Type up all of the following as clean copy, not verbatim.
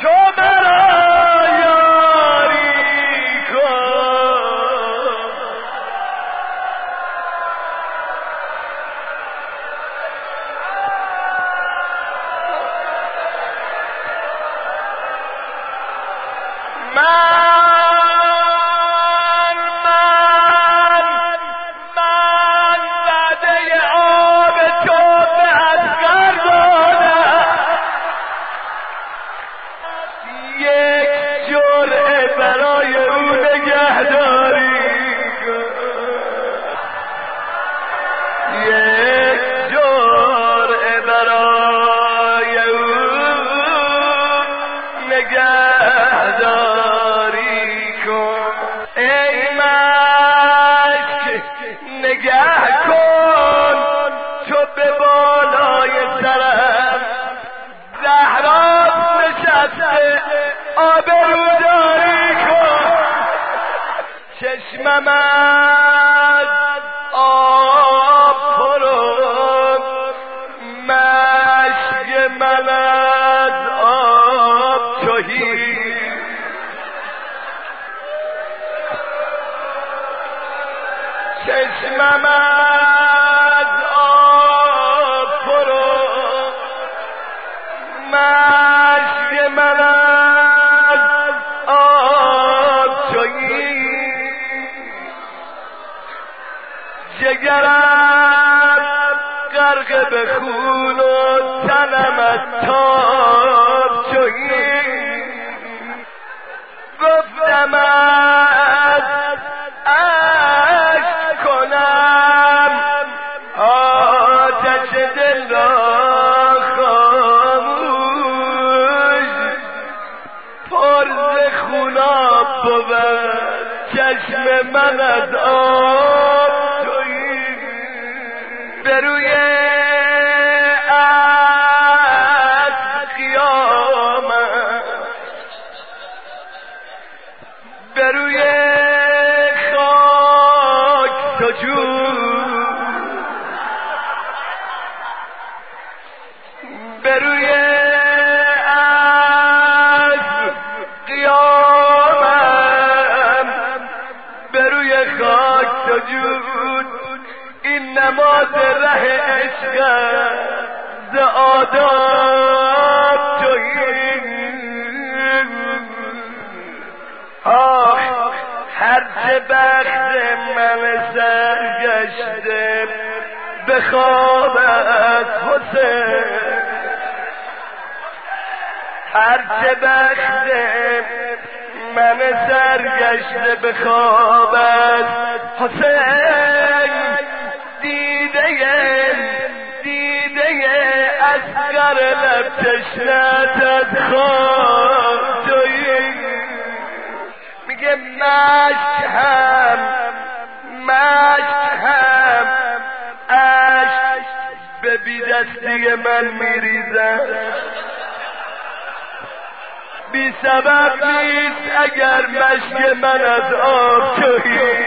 چشمم از آب پرم، مشک من از آب تهی. چشمم از آب پرم، مشک من از آب تهی. جگرم غرق به خون و تنم از تاب تهی. گفتم از عشق کنم آتش دل را خاموش، پر ز خوناب بود چشم من از آب تویی. به روی اسب قیامت، به روی خاک سجود، به روی اسب قیامت، به روی خاک سجود. این نماز ره عشق ز آداب تویی. آخ هرچه بخت من سرگشته به خواب از حسین، هرچه بخت من سرگشته به خواب از حسین. دیده اصغر لب تشنت از خواب تویی. میگه مشک هم عشق به بی دستی من میریزن، بی سبب نیست اگر مشک من از آب تویی.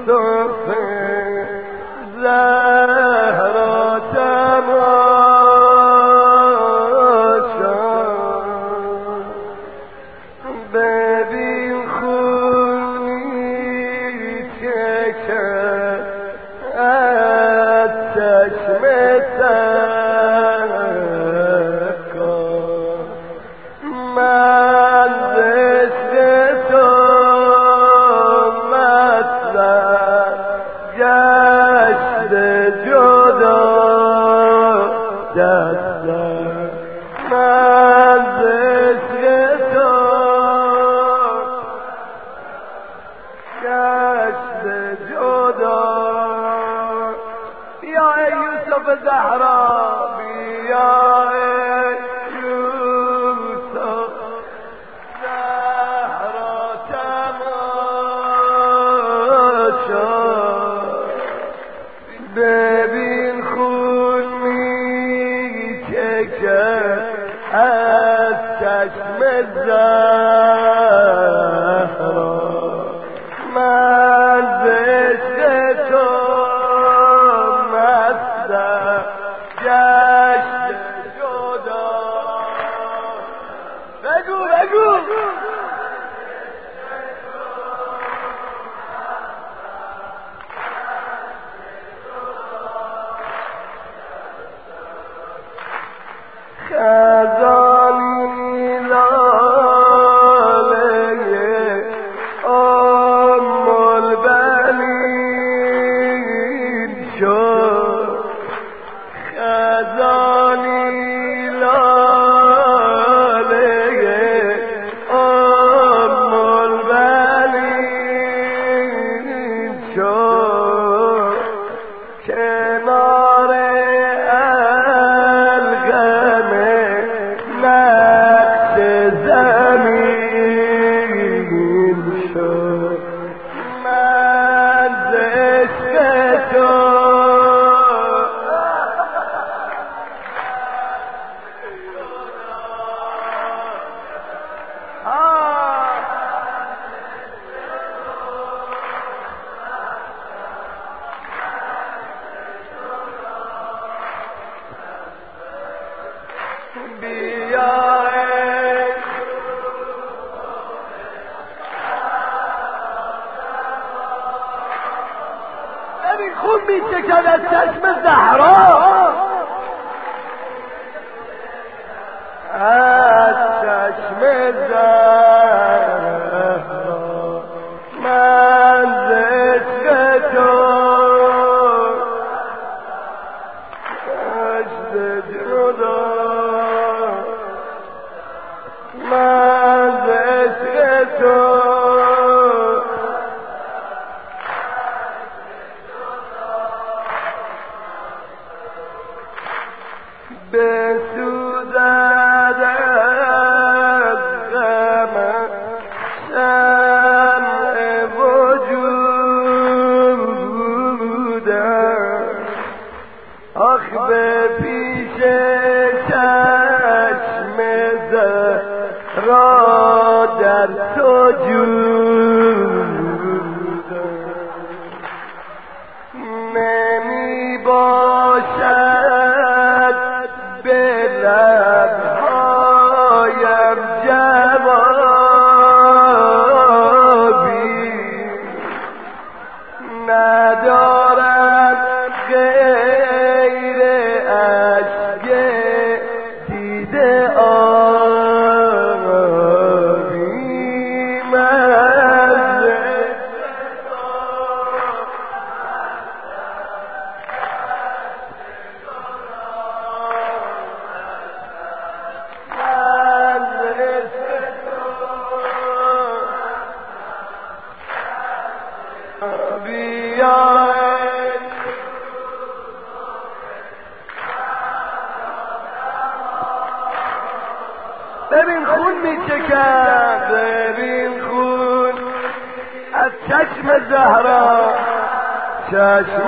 یوسف زهرا تماشا ببین خونی چکد از چشم سکا من عشق تو مطلب گشته جدا دستم من عشق تو گشته جدا بیا ای یوسف زهرا بیا ای یوسف زهرا تماشا ببین خون میچکد از چشم زهرا من عشق تو مستم گشته جدا بگو بگو خزانی لاله ام البنین شد خزانی لاله ام البنین شد کنار الگم نقش زمین شد من عشق تو بیا ببین خون میچکد از چشم زهرا از چشم زهرا من عشق تو گشته جدا من عشق تو بسوزد از غم شمع وجودم آخ به پیش چشم زهرا در سجودم نمی باشد به لبهایم جوابی ندارم غیر اشک دیده آبی من ببین خون میچکد ببین خون از چشم زهرا چشم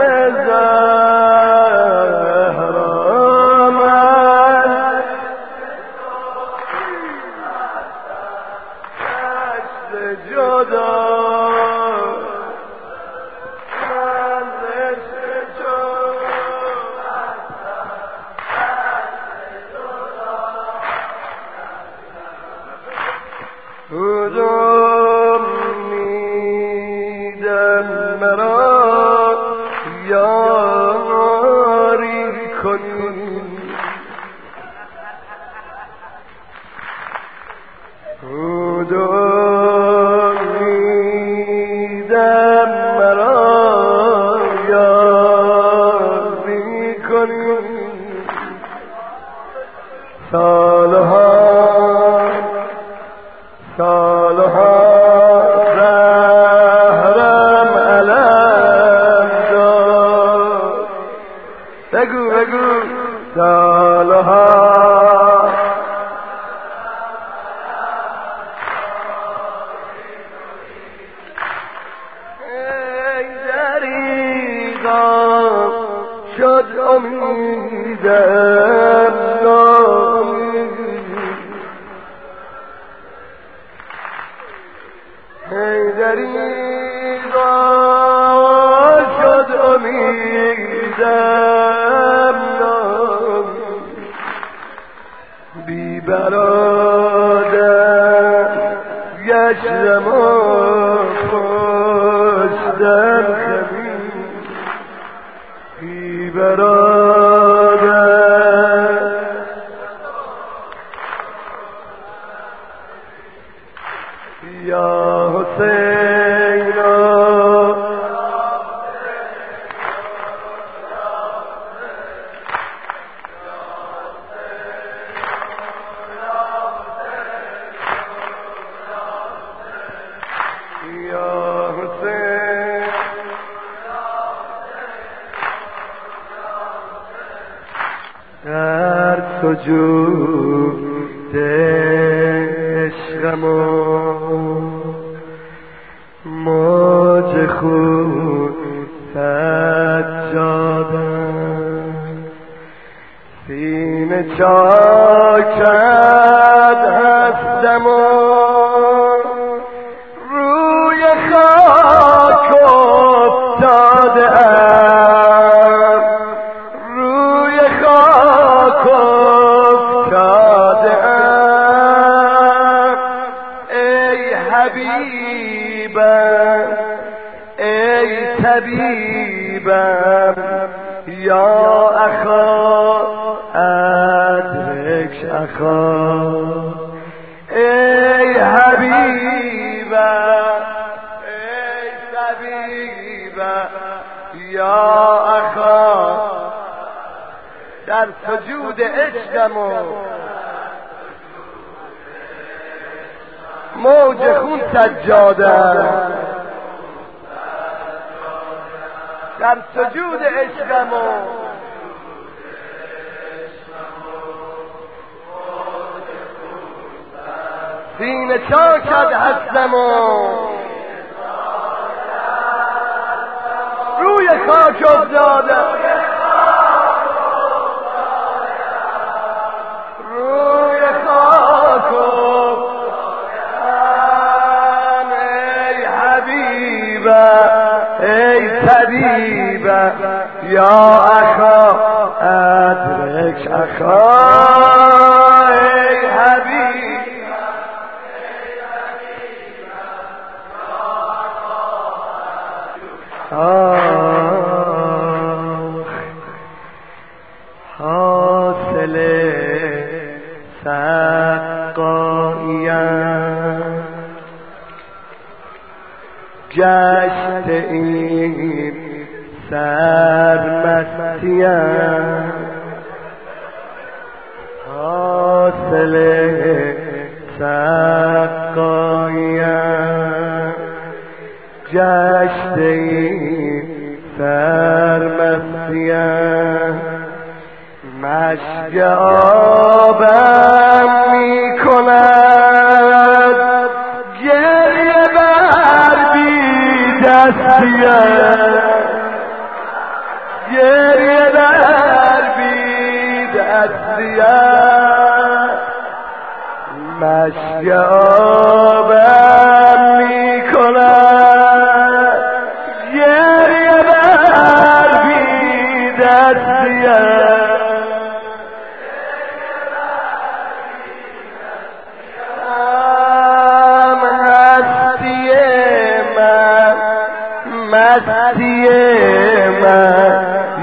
زهرا من جدا یاری کنی امیدم مرا یاری کنی سالها زهرم علم داد بگو سالها ای دریغا شد امیدم ای دریغا شد امیدم بی برادر گشتم و پشتم خمی بی برادر یا حسینا یا حسین در سجود عشقم موج خود سجادم سینه چاکت هستم و روی خاک افتادم روی خاک افتادم ای حبیبم ای طبیبم یا اخا ادرک اخا ای حبیبم ای طبیبم یا اخا در سجود عشقم و موج خون سجادم در سجود عشقم و سینه چاکت هستم و روی خاک افتادم روی خاک افتادم ای حبیبم ای طبیبم یا اخا ادرک اخا ای حبیب حاصل سقاییم گشت این سرمستیم حاصل سقاییم گشت این سرمستیم مشک آبم می کند گریه بر بی دستیم گریه بر بی دستیم مشک آبم می کند گریه بر بی دستیم مستی من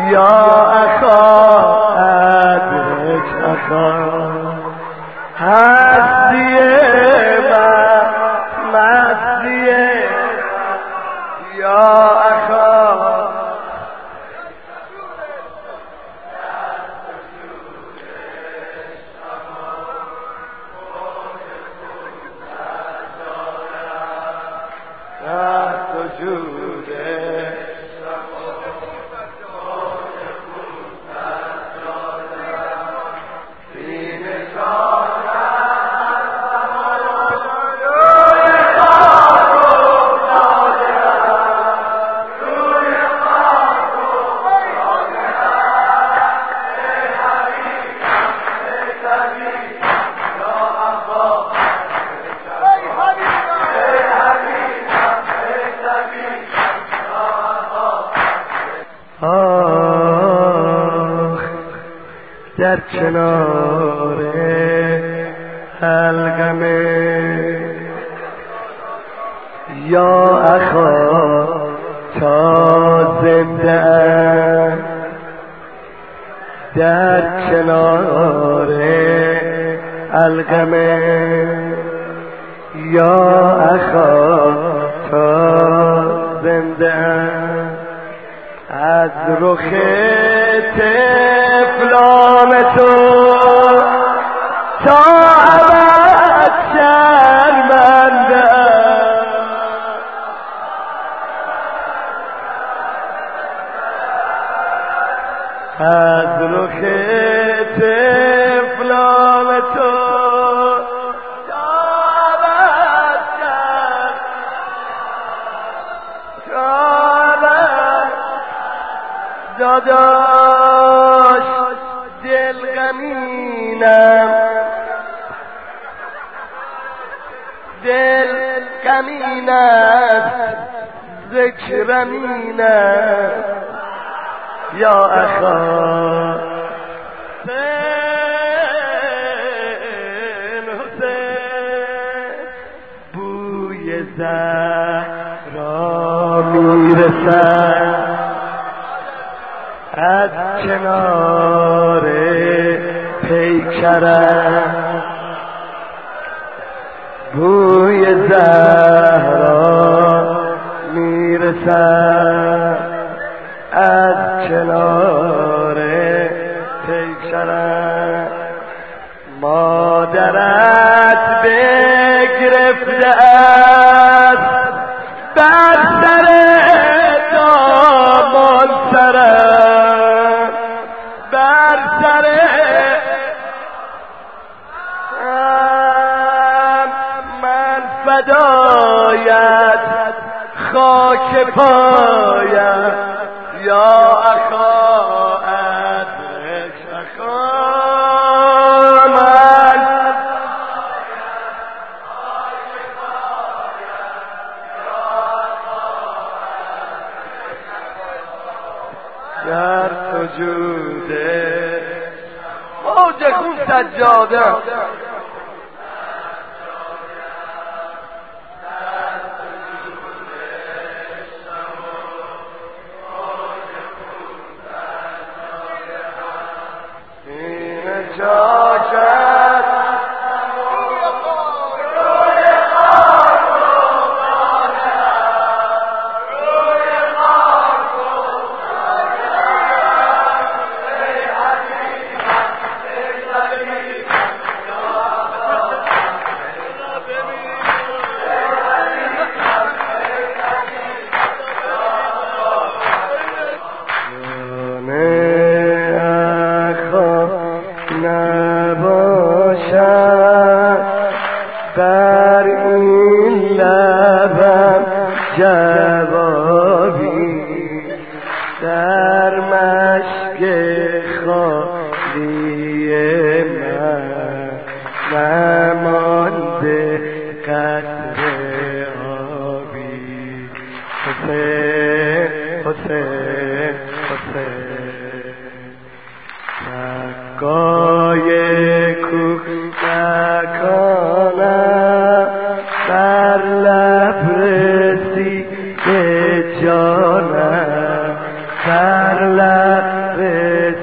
یا اخا ادرک اخا هستی من مستی یا اخا در کنار حلقم یا اخا تا زنده در کنار حلقم یا اخا تا زنده از رخ طفلان تو تا ابد شرمنده از رخ طفلان تو تا ابد داداش دل غمین است ذکرمین است یا اخا حسین بوی زهرا میرسد از کنار پیکرم بوی زهرا میرسد از کنار پیکرم مادرت بگرفته است بر سر دامان سرم بر سر من فدایت خاک پایم یا اخا ادرک اخا من در سجوده موج خون سجاده بر این لبم جوابی در مشک خالی من نمانده قطره آبی حسین حسین حسین سقای کوکاکانم بر لب رسیده جانم بر لب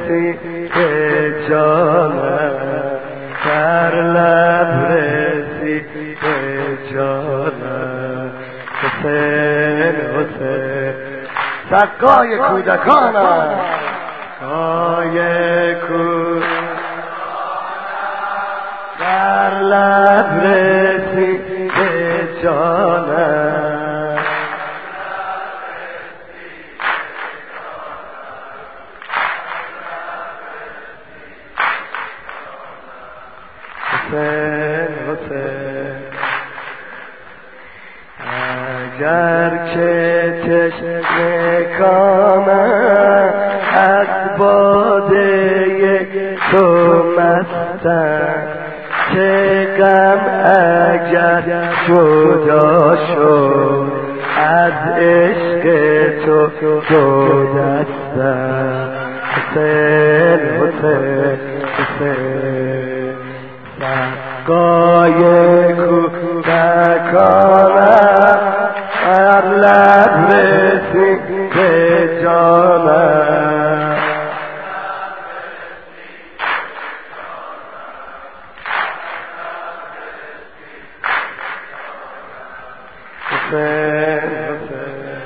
رسی به جانم در لب رسی به جانم حسین حسین سقای کودکانم سقای کودکانم در لب رسی به جانم حسین حسین اگر که تشنه کامم از باده تو مستم چه غم اگر جدا شد از عشق تو دو دستم حسین حسین حسین سقای کودکانم در لب رسی به جانم حسین حسین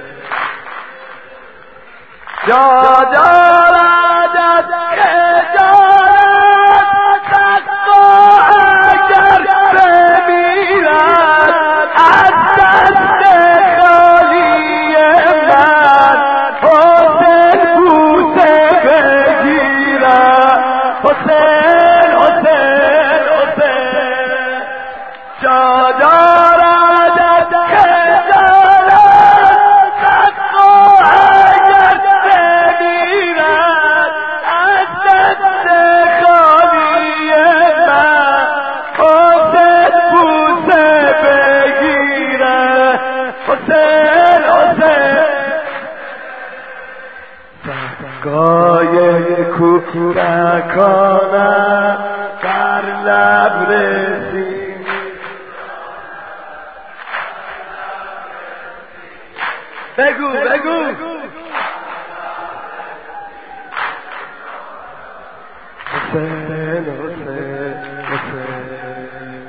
جا دارد خجالت سقا اگر بمیرد از دست خالی من حسین بوسه بگیرد حسین حسین حسین جا دارد خجالت سقا اگر بمیرد از دست خالی من حسین بوسه بگیرد حسین حسین سقای کودکانم در لب رسی بگو بگو حسین حسین حسین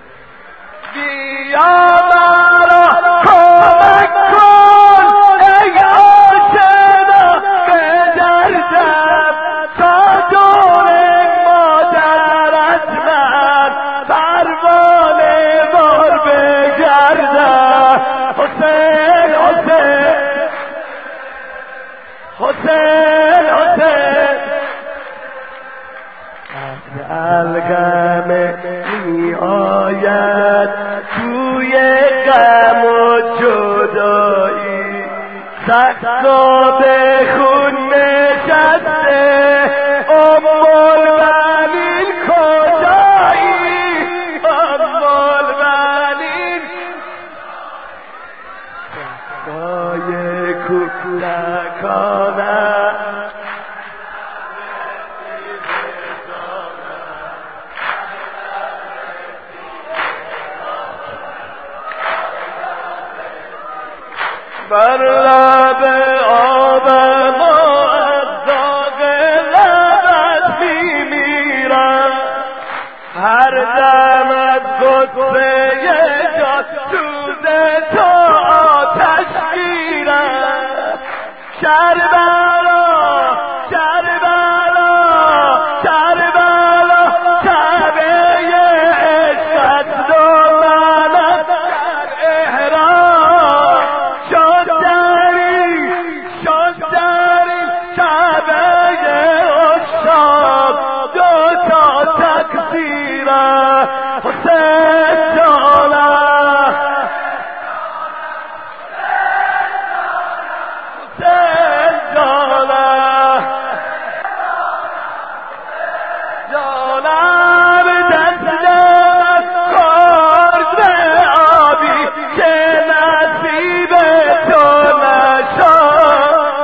بیا مرا کمک کن ای آشنا به دردم تا دور مادرت من پروانه بار بگردم حسین حسین حسین حسین الغم می آید توی غم و جدایی سقا به خون نشسته المؤمنین کجایی المؤمنین سقای کودکانم بر لب آب ما از داغ لبت میمیرم هر دم از غصه جان سوز تو آتش گیرم کربلا کربلا کربلا کعبه عشقت دو منت در احرام شد دری کعبه عشاق دو تا تکثیرم حسین جانم حسین جانم جانم دست خورد به آبی که نصیب تو نشد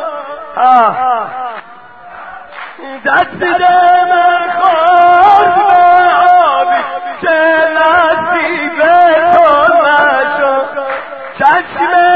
دست من خورد به آبی که نصیب تو نشد چشم